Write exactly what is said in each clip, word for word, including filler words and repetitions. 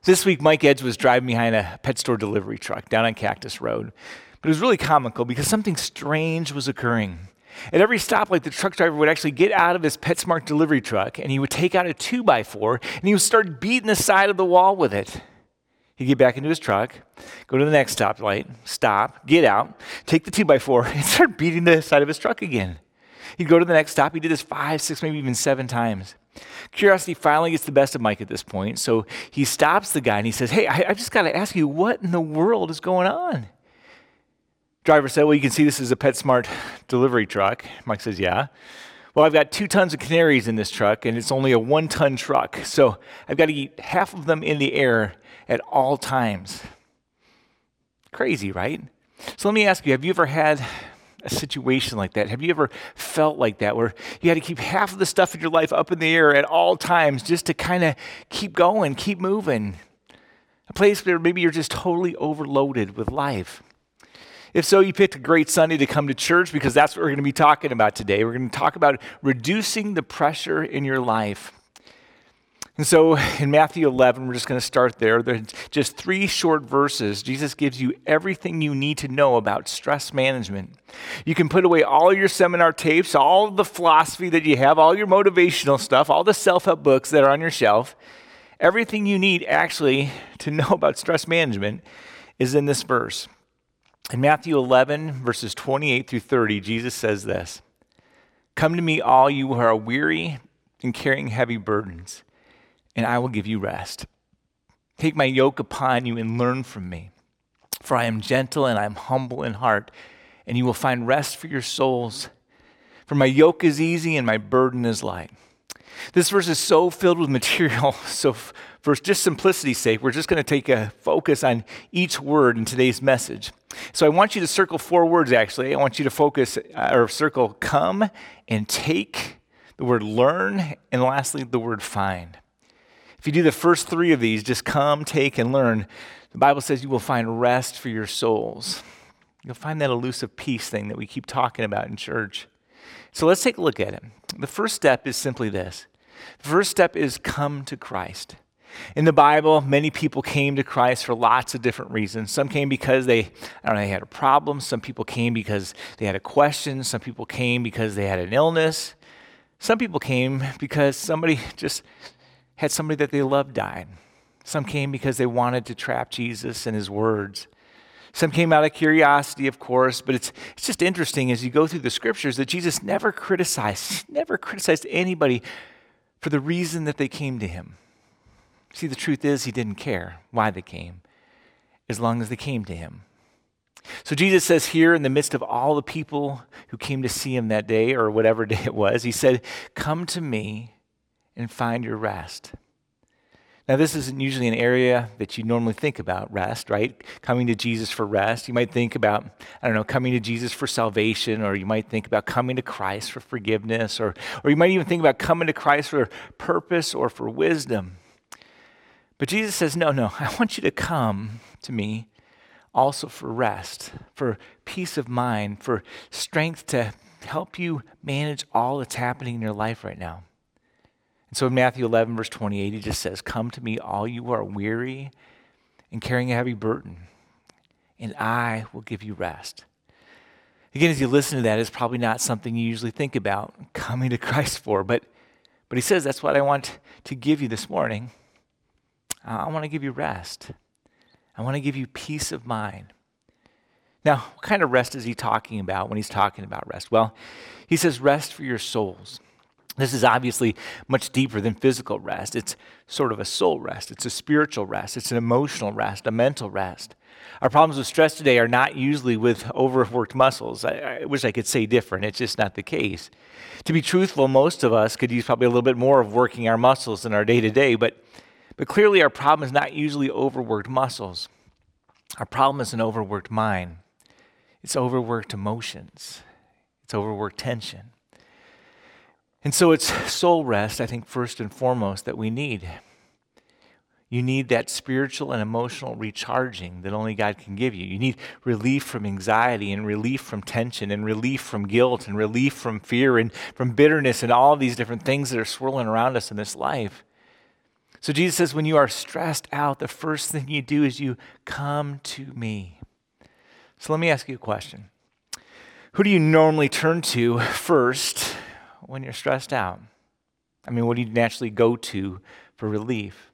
This week, Mike Edge was driving behind a pet store delivery truck down on Cactus Road. But it was really comical because something strange was occurring. At every stoplight, the truck driver would actually get out of his PetSmart delivery truck and he would take out a two by four and he would start beating the side of the wall with it. He'd get back into his truck, go to the next stoplight, stop, get out, take the two by four and start beating the side of his truck again. He'd go to the next stop. He did this five, six, maybe even seven times. Curiosity finally gets the best of Mike at this point, so he stops the guy and he says, "Hey, I, I just got to ask you, what in the world is going on?" Driver said, "Well, you can see this is a PetSmart delivery truck." Mike says, "Yeah." "Well, I've got two tons of canaries in this truck, and it's only a one-ton truck, so I've got to keep half of them in the air at all times." Crazy, right? So let me ask you, have you ever had a situation like that? Have you ever felt like that, where you had to keep half of the stuff in your life up in the air at all times just to kind of keep going, keep moving? A place where maybe you're just totally overloaded with life. If so, you picked a great Sunday to come to church because that's what we're going to be talking about today. We're going to talk about reducing the pressure in your life. And so in Matthew eleven, we're just going to start there. There's just three short verses. Jesus gives you everything you need to know about stress management. You can put away all your seminar tapes, all the philosophy that you have, all your motivational stuff, all the self-help books that are on your shelf. Everything you need actually to know about stress management is in this verse. In Matthew eleven, verses twenty-eight through thirty, Jesus says this: "Come to me, all you who are weary and carrying heavy burdens, and I will give you rest. Take my yoke upon you and learn from me, for I am gentle and I am humble in heart, and you will find rest for your souls. For my yoke is easy and my burden is light." This verse is so filled with material, so for just simplicity's sake, we're just going to take a focus on each word in today's message. So I want you to circle four words, actually. I want you to focus, uh, or circle come and take, the word learn, and lastly, the word find. If you do the first three of these, just come, take, and learn, the Bible says you will find rest for your souls. You'll find that elusive peace thing that we keep talking about in church. So let's take a look at it. The first step is simply this. The first step is come to Christ. In the Bible, many people came to Christ for lots of different reasons. Some came because they, I don't know, they had a problem. Some people came because they had a question. Some people came because they had an illness. Some people came because somebody just had somebody that they loved died. Some came because they wanted to trap Jesus and his words. Some came out of curiosity, of course, but it's it's just interesting as you go through the scriptures that Jesus never criticized, never criticized anybody for the reason that they came to him. See, the truth is he didn't care why they came, as long as they came to him. So Jesus says here in the midst of all the people who came to see him that day, or whatever day it was, he said, "Come to me and find your rest." Now, this isn't usually an area that you normally think about, rest, right? Coming to Jesus for rest. You might think about, I don't know, coming to Jesus for salvation, or you might think about coming to Christ for forgiveness, or, or you might even think about coming to Christ for purpose or for wisdom. But Jesus says, no, no, I want you to come to me also for rest, for peace of mind, for strength to help you manage all that's happening in your life right now. And so in Matthew eleven, verse twenty-eight, he just says, "Come to me, all you who are weary and carrying a heavy burden, and I will give you rest." Again, as you listen to that, it's probably not something you usually think about coming to Christ for, but, but he says, that's what I want to give you this morning. I want to give you rest. I want to give you peace of mind. Now, what kind of rest is he talking about when he's talking about rest? Well, he says rest for your souls. This is obviously much deeper than physical rest. It's sort of a soul rest. It's a spiritual rest. It's an emotional rest, a mental rest. Our problems with stress today are not usually with overworked muscles. I, I wish I could say different. It's just not the case. To be truthful, most of us could use probably a little bit more of working our muscles in our day-to-day, but, but clearly our problem is not usually overworked muscles. Our problem is an overworked mind. It's overworked emotions. It's overworked tension. And so it's soul rest, I think, first and foremost, that we need. You need that spiritual and emotional recharging that only God can give you. You need relief from anxiety and relief from tension and relief from guilt and relief from fear and from bitterness and all of these different things that are swirling around us in this life. So Jesus says, when you are stressed out, the first thing you do is you come to me. So let me ask you a question. Who do you normally turn to first when you're stressed out? I mean, what do you naturally go to for relief?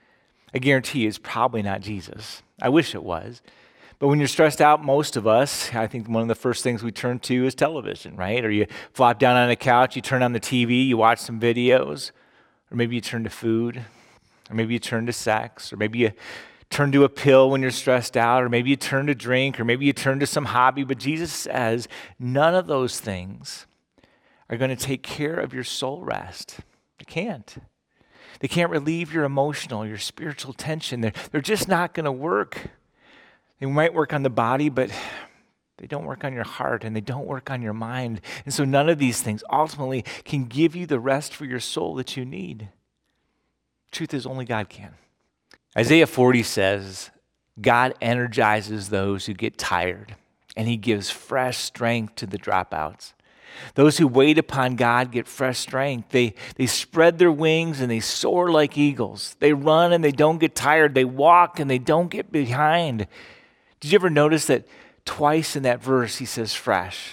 I guarantee you it's probably not Jesus. I wish it was. But when you're stressed out, most of us, I think one of the first things we turn to is television, right? Or you flop down on a couch, you turn on the T V, you watch some videos, or maybe you turn to food, or maybe you turn to sex, or maybe you turn to a pill when you're stressed out, or maybe you turn to drink, or maybe you turn to some hobby. But Jesus says none of those things are going to take care of your soul rest. They can't. They can't relieve your emotional, your spiritual tension. They're, they're just not going to work. They might work on the body, but they don't work on your heart, and they don't work on your mind. And so none of these things ultimately can give you the rest for your soul that you need. Truth is, only God can. Isaiah forty says, God energizes those who get tired, and he gives fresh strength to the dropouts. Those who wait upon God get fresh strength. They, they spread their wings and they soar like eagles. They run and they don't get tired. They walk and they don't get behind. Did you ever notice that twice in that verse he says fresh?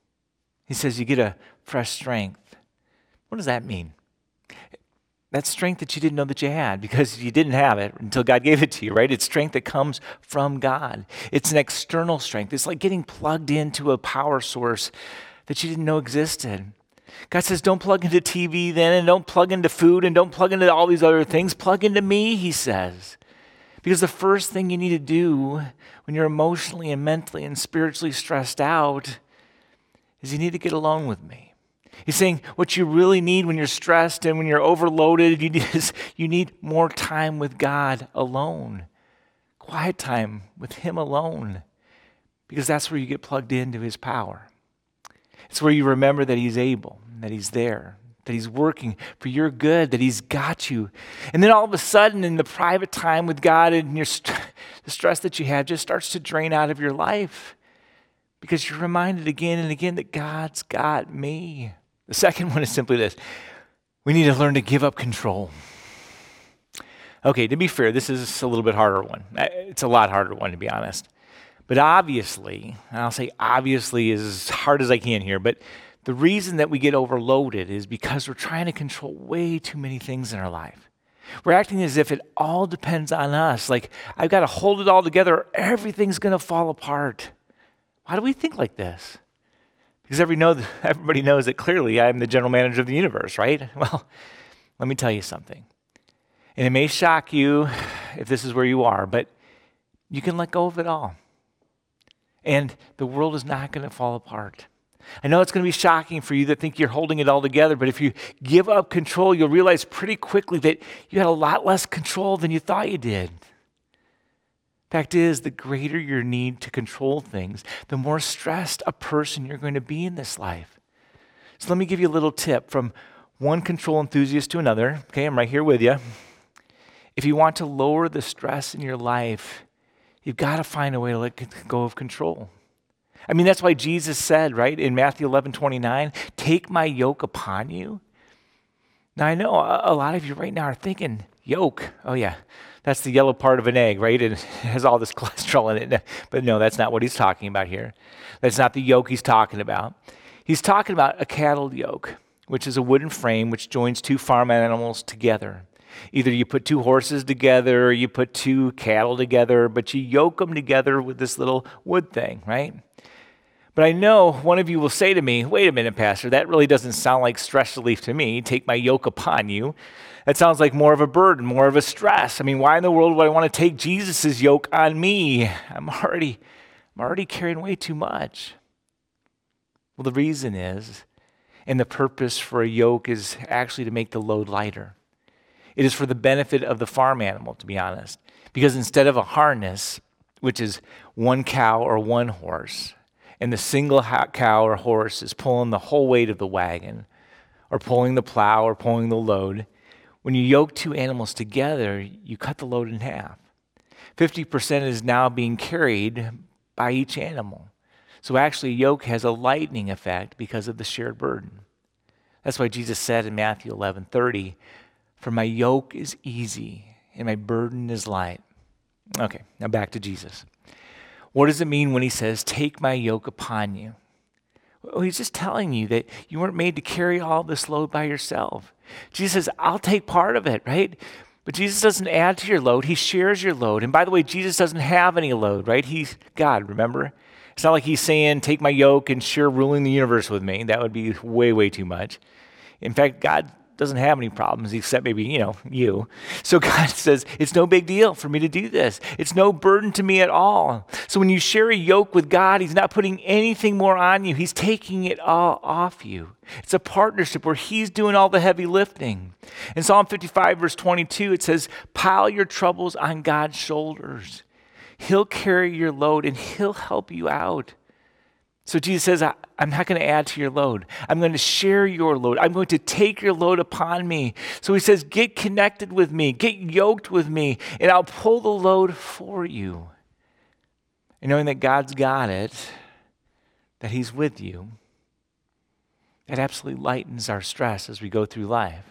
He says you get a fresh strength. What does that mean? That's strength that you didn't know that you had because you didn't have it until God gave it to you, right? It's strength that comes from God. It's an external strength. It's like getting plugged into a power source that you didn't know existed. God says, don't plug into T V then, and don't plug into food, and don't plug into all these other things. Plug into me, he says. Because the first thing you need to do when you're emotionally and mentally and spiritually stressed out is you need to get alone with me. He's saying what you really need when you're stressed and when you're overloaded, you need, is, you need more time with God alone. Quiet time with him alone. Because that's where you get plugged into his power. It's where you remember that he's able, that he's there, that he's working for your good, that he's got you. And then all of a sudden, in the private time with God and your st- the stress that you have just starts to drain out of your life because you're reminded again and again that God's got me. The second one is simply this. We need to learn to give up control. Okay, to be fair, this is a little bit harder one. It's a lot harder one, to be honest. But obviously, and I'll say obviously as hard as I can here, but the reason that we get overloaded is because we're trying to control way too many things in our life. We're acting as if it all depends on us. Like, I've got to hold it all together or everything's going to fall apart. Why do we think like this? Because every know, everybody knows that clearly I'm the general manager of the universe, right? Well, let me tell you something. And it may shock you if this is where you are, but you can let go of it all. And the world is not going to fall apart. I know it's going to be shocking for you that think you're holding it all together, but if you give up control, you'll realize pretty quickly that you had a lot less control than you thought you did. Fact is, the greater your need to control things, the more stressed a person you're going to be in this life. So let me give you a little tip from one control enthusiast to another. Okay, I'm right here with you. If you want to lower the stress in your life, you've got to find a way to let go of control. I mean, that's why Jesus said, right, in Matthew eleven twenty-nine, take my yoke upon you. Now, I know a lot of you right now are thinking, yoke, oh yeah, that's the yellow part of an egg, right? And it has all this cholesterol in it. But no, that's not what he's talking about here. That's not the yoke he's talking about. He's talking about a cattle yoke, which is a wooden frame which joins two farm animals together. Either you put two horses together or you put two cattle together, but you yoke them together with this little wood thing, right? But I know one of you will say to me, wait a minute, Pastor, that really doesn't sound like stress relief to me. Take my yoke upon you. That sounds like more of a burden, more of a stress. I mean, why in the world would I want to take Jesus' yoke on me? I'm already, I'm already carrying way too much. Well, the reason is, and the purpose for a yoke is actually to make the load lighter. It is for the benefit of the farm animal, to be honest. Because instead of a harness, which is one cow or one horse, and the single cow or horse is pulling the whole weight of the wagon, or pulling the plow or pulling the load, when you yoke two animals together, you cut the load in half. fifty percent is now being carried by each animal. So actually, a yoke has a lightening effect because of the shared burden. That's why Jesus said in Matthew eleven thirty, For my yoke is easy and my burden is light. Okay, now back to Jesus. What does it mean when he says, take my yoke upon you? Well, he's just telling you that you weren't made to carry all this load by yourself. Jesus says, I'll take part of it, right? But Jesus doesn't add to your load. He shares your load. And by the way, Jesus doesn't have any load, right? He's God, remember? It's not like he's saying, take my yoke and share ruling the universe with me. That would be way, way too much. In fact, God doesn't have any problems except maybe, you know, you. So God says, it's no big deal for me to do this. It's no burden to me at all. So when you share a yoke with God, he's not putting anything more on you. He's taking it all off you. It's a partnership where he's doing all the heavy lifting. In Psalm fifty-five, verse twenty-two, it says, pile your troubles on God's shoulders. He'll carry your load and he'll help you out. So Jesus says, I, I'm not going to add to your load. I'm going to share your load. I'm going to take your load upon me. So he says, get connected with me, get yoked with me, and I'll pull the load for you. And knowing that God's got it, that he's with you, that absolutely lightens our stress as we go through life.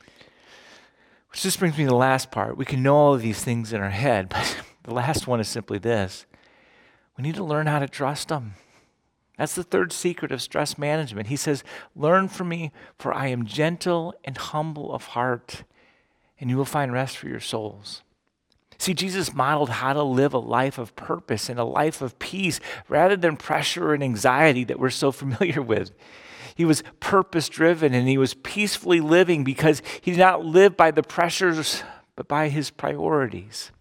Which just brings me to the last part. We can know all of these things in our head, but the last one is simply this. We need to learn how to trust him. That's the third secret of stress management. He says, learn from me, for I am gentle and humble of heart, and you will find rest for your souls. See, Jesus modeled how to live a life of purpose and a life of peace rather than pressure and anxiety that we're so familiar with. He was purpose-driven and he was peacefully living because he did not live by the pressures, but by his priorities.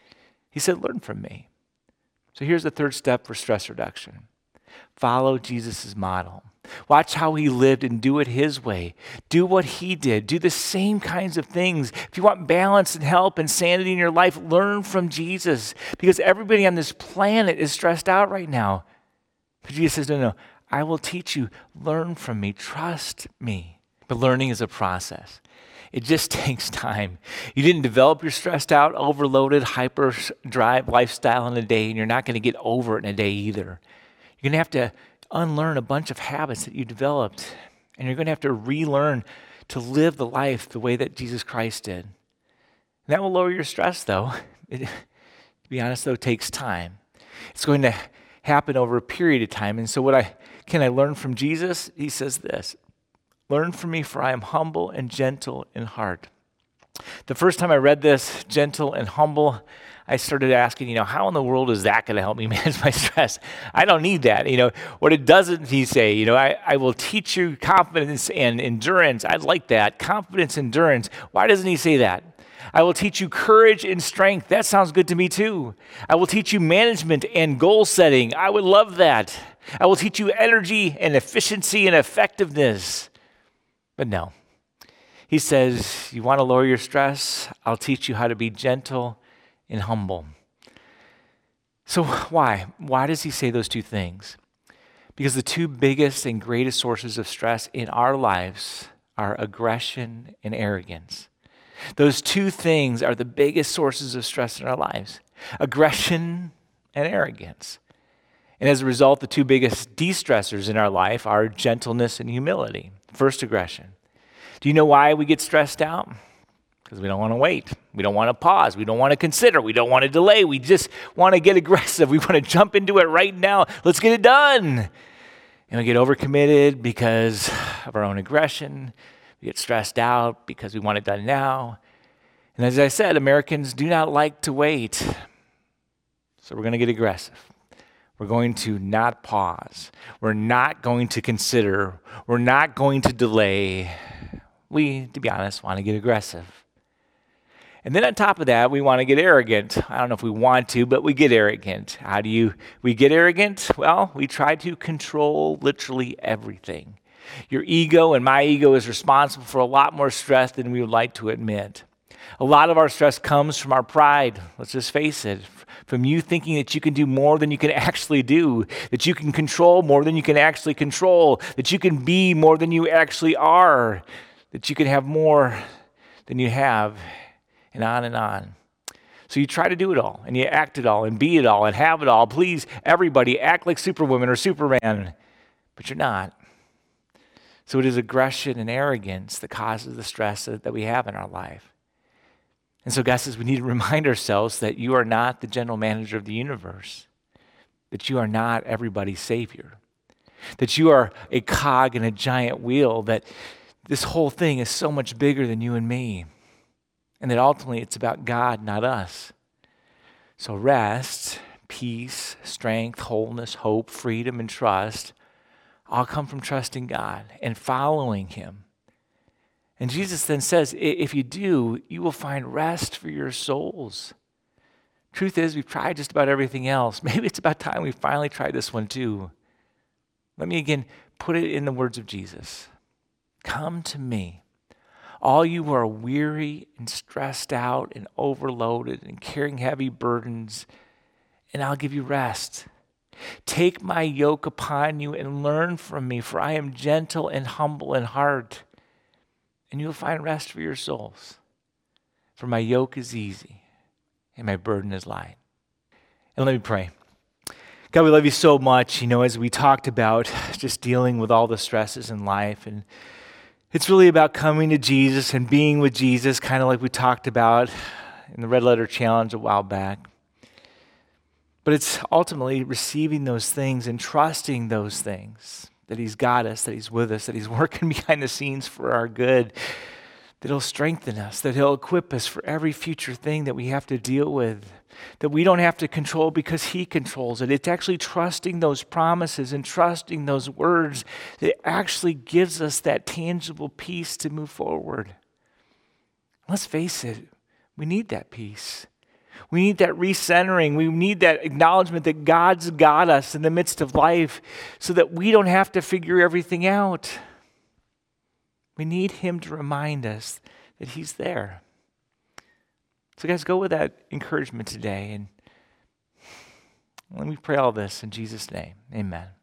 He said, learn from me. So here's the third step for stress reduction. Follow Jesus' model. Watch how he lived and do it his way. Do what he did. Do the same kinds of things. If you want balance and help and sanity in your life, learn from Jesus. Because everybody on this planet is stressed out right now. But Jesus says, no, no, I will teach you. Learn from me. Trust me. But learning is a process. It just takes time. You didn't develop your stressed out, overloaded, hyper-drive lifestyle in a day, and you're not going to get over it in a day either. You're going to have to unlearn a bunch of habits that you developed, and you're going to have to relearn to live the life the way that Jesus Christ did. And that will lower your stress, though. It, to be honest, though, it takes time. It's going to happen over a period of time. And so what I can I learn from Jesus? He says this, learn from me, for I am humble and gentle in heart. The first time I read this, gentle and humble, I started asking, you know, how in the world is that going to help me manage my stress? I don't need that. You know, what it doesn't he say, you know, I, I will teach you confidence and endurance. I like that. Confidence, endurance. Why doesn't he say that? I will teach you courage and strength. That sounds good to me too. I will teach you management and goal setting. I would love that. I will teach you energy and efficiency and effectiveness. But no. He says, you want to lower your stress? I'll teach you how to be gentle and humble. So why? Why does he say those two things? Because the two biggest and greatest sources of stress in our lives are aggression and arrogance. Those two things are the biggest sources of stress in our lives. Aggression and arrogance. And as a result, the two biggest de-stressors in our life are gentleness and humility. First, aggression. Do you know why we get stressed out? Because we don't want to wait. We don't want to pause. We don't want to consider. We don't want to delay. We just want to get aggressive. We want to jump into it right now. Let's get it done. And we get overcommitted because of our own aggression. We get stressed out because we want it done now. And as I said, Americans do not like to wait. So we're going to get aggressive. We're going to not pause. We're not going to consider. We're not going to delay. We, to be honest, want to get aggressive. And then on top of that, we want to get arrogant. I don't know if we want to, but we get arrogant. How do you, we get arrogant? Well, we try to control literally everything. Your ego and my ego is responsible for a lot more stress than we would like to admit. A lot of our stress comes from our pride. Let's just face it. From you thinking that you can do more than you can actually do, that you can control more than you can actually control, that you can be more than you actually are, that you can have more than you have, and on and on. So you try to do it all, and you act it all, and be it all, and have it all. Please, everybody, act like Superwoman or Superman, but you're not. So it is aggression and arrogance that causes the stress that, that we have in our life. And so God says we need to remind ourselves that you are not the general manager of the universe, that you are not everybody's savior, that you are a cog in a giant wheel, that this whole thing is so much bigger than you and me, and that ultimately it's about God, not us. So rest, peace, strength, wholeness, hope, freedom, and trust all come from trusting God and following him. And Jesus then says, if you do, you will find rest for your souls. Truth is, we've tried just about everything else. Maybe it's about time we finally tried this one too. Let me again put it in the words of Jesus. Come to me, all you who are weary and stressed out and overloaded and carrying heavy burdens, and I'll give you rest. Take my yoke upon you and learn from me, for I am gentle and humble in heart, and you'll find rest for your souls. For my yoke is easy and my burden is light. And let me pray. God, we love you so much, you know, as we talked about just dealing with all the stresses in life. And it's really about coming to Jesus and being with Jesus, kind of like we talked about in the Red Letter Challenge a while back. But it's ultimately receiving those things and trusting those things, that he's got us, that he's with us, that he's working behind the scenes for our good, that he'll strengthen us, that he'll equip us for every future thing that we have to deal with, that we don't have to control because he controls it. It's actually trusting those promises and trusting those words that actually gives us that tangible peace to move forward. Let's face it, we need that peace. We need that recentering. We need that acknowledgement that God's got us in the midst of life so that we don't have to figure everything out. We need him to remind us that he's there. So guys, go with that encouragement today. And let me pray all this in Jesus' name. Amen.